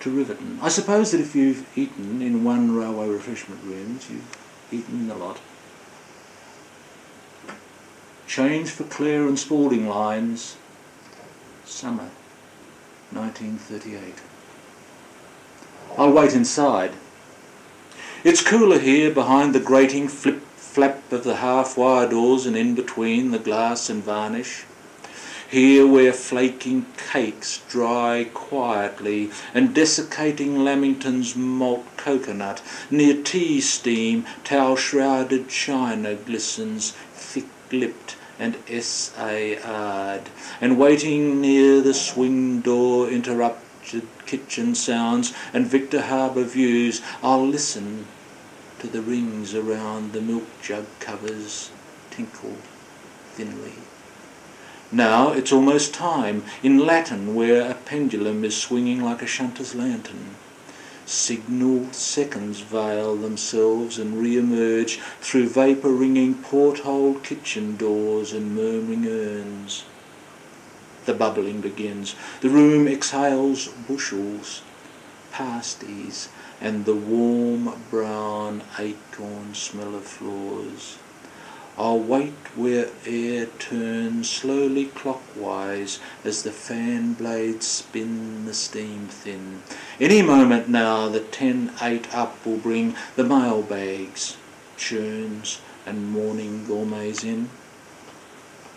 to Riverton. I suppose that if you've eaten in one railway refreshment rooms, you've eaten a lot. Change for Clare and Spalding lines, summer 1938. I'll wait inside. It's cooler here behind the grating flap of the half-wire doors and in between the glass and varnish. Here where flaking cakes dry quietly and desiccating Lamington's malt coconut, near tea steam towel-shrouded china glistens, thick-lipped and SAR'd, and waiting near the swing door interrupted kitchen sounds and Victor Harbour views, I'll listen to the rings around the milk jug covers tinkle thinly. Now it's almost time, in Latin where a pendulum is swinging like a shunter's lantern. Signal seconds veil themselves and re-emerge through vapour-ringing port-holed kitchen doors and murmuring urns. The bubbling begins. The room exhales bushels, pasties, and the warm brown acorn smell of floors. I'll wait where air turns slowly clockwise as the fan blades spin the steam thin. Any moment now the 10-8 up will bring the mail bags, churns and morning gourmets in.